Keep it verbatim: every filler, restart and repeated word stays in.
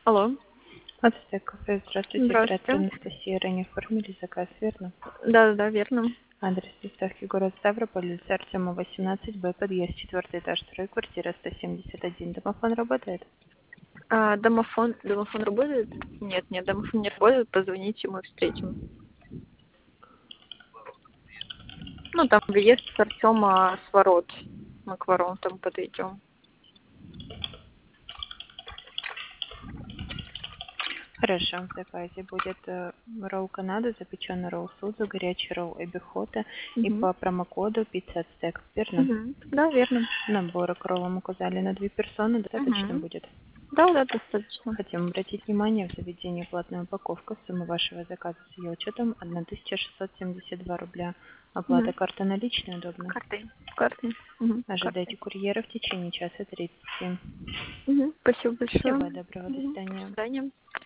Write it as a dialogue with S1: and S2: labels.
S1: Алло.
S2: Ацтек кафе. Здравствуйте, оператор
S1: Здравствуйте.
S2: Анастасия. Ранее оформили заказ, верно?
S1: Да, да, верно.
S2: Адрес доставки город Ставрополь, улица Артема, восемнадцать Б, подъезд, четвертый этаж, второй, квартира сто семьдесят один. Домофон работает?
S1: А, домофон, домофон работает? Нет, нет, домофон не работает. Позвоните, мы встретим. Ну, там въезд с Артема с ворот. Мы к воротам подойдем.
S2: Хорошо, в заказе будет э, ролл Канада, запеченный ролл Судзу, горячий ролл Эбихота и
S1: Угу.
S2: по промокоду пицца Ацтек, верно?
S1: Угу. Да, верно.
S2: Наборы к роллам указали на две персоны, достаточно
S1: Угу.
S2: будет.
S1: Да, да, достаточно.
S2: Хотим обратить внимание, в заведении платная упаковка. Сумма вашего заказа с ее учетом тысяча шестьсот семьдесят два рубля. Оплата
S1: Угу.
S2: карта наличная удобно.
S1: Картой. Картой. Угу. Картой.
S2: Ожидайте курьера в течение часа тридцати.
S1: Угу. Спасибо большое.
S2: Всего доброго, до
S1: Угу. До
S2: свидания.
S1: свидания.